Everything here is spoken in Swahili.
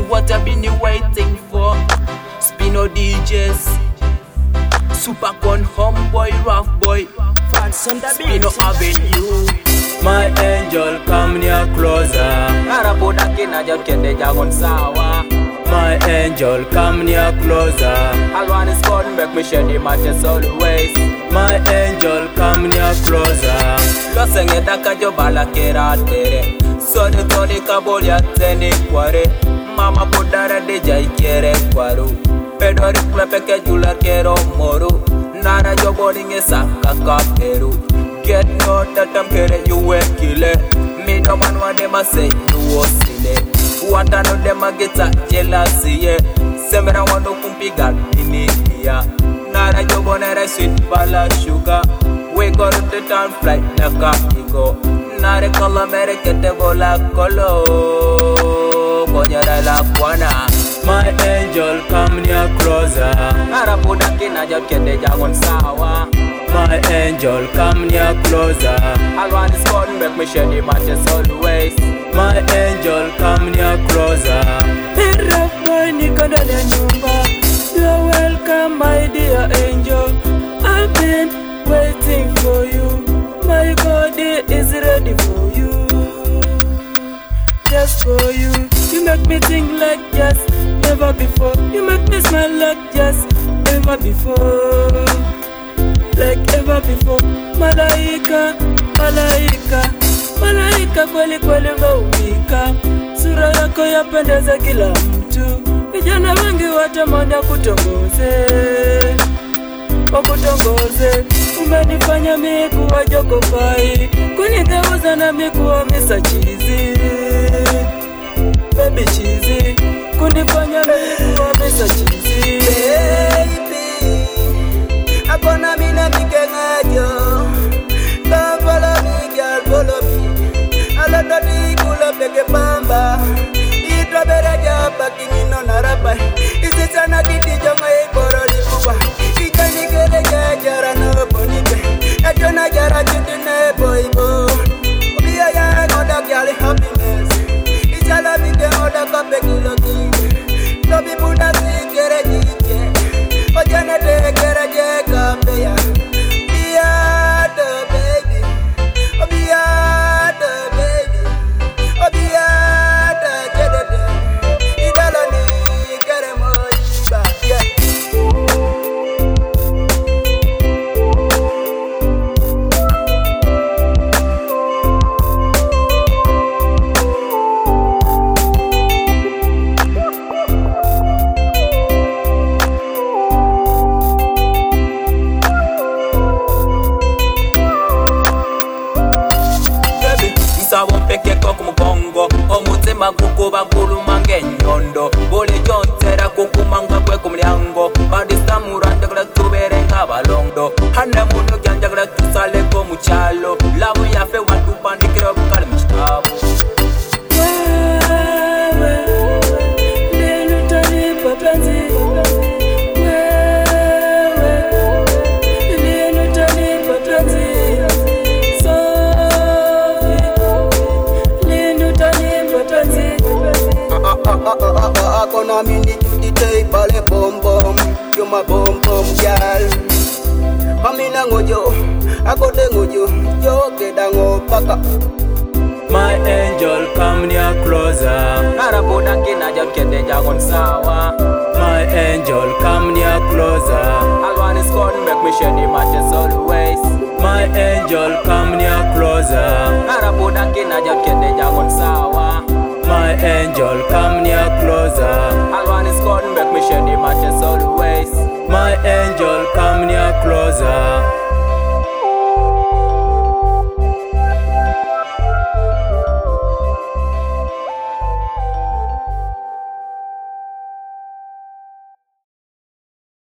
what I've been waiting for. Spino DJs, Supercon, Homeboy, Rough Boy, Spino Avenue. My angel, come near closer. My angel, come near closer. Alwan is gone, make me share the matches always. My angel, come near closer. Losenge daka jobala kera tere. Soni toni kabolia teni kware. Mama podara deja ikere kwaru. Pedori klepeke jula kero moru. Nara jobolinge saka kaperu. Get no that I'm kere you kile. Me no man want them a say you was silly. What I know them a get a jealousy, yeah. Semera wano kumpiga inikia. Nara jobonere sweet bala sugar. We go to the town flight naka ego. Nare kala mere kete bola kolo. Konyara la kwana. My angel, come near closer. Nara puda kina jod kende jangon sawa. My angel, come near closer. Alwan is gone, make me share the matches always. My angel, come near closer. Hey, rough boy, niko ndani ya nyumba. You're welcome, my dear angel. I've been waiting for you. My body is ready for you. Just for you. You make me think like just never before. You make me smile like just never before. Like ever before. Malaika, malaika, malaika kweli kweli umeumbika. Sura yako yapendeza kila mtu. Vijana wengi watamani kutongoze, wakutongoze. Umenifanya mimi kuwa jokopai, kunigeuza na mimi kuwa misa chizi. Baby chizi, kunifanya mimi kuwa misa chizi. Baby, akona mina mikengajo. Come follow me, girl, follow me. Alada di kula peke pamba. Itra beraja bakingino narapa. Isi sana kiti jonga iboro di kuba. Ijani kele jara no bonike. Ejona jara chutine boibo. Obiya ya ngoda gyali happiness. Ijala bige ngoda kape kilo kike. Lobi buda si kere jike. Ojane te kere je kape ya. Biya the baby. Obiya the baby. Obiya the jedede. Idala ni kere moiba. Yeah. Peke koko mbongo omutima gukuba gulumanga enyondo buli gyontera kukumanga kwe ku mulyango badisamura njagala tubere ng'abalondo hane muno gyanjagala tusaleko mu kyalo labu yaffe watupandikira obukale mu kitabo. Wewe, lini utanipa penzi? Wewe, lini utanipa penzi? Akona mini cutie tay pale bom bom. You my bom bom girl. Amina ngojo, akode ngojo. Yo kedango paka. My angel, come near closer. Nara boda kina jod kende jangon sawa. My angel, come near closer. Alwan is gone, make me share the matches always. My angel, come near closer. Nara boda kina jod kende jangon sawa. My angel, come near closer.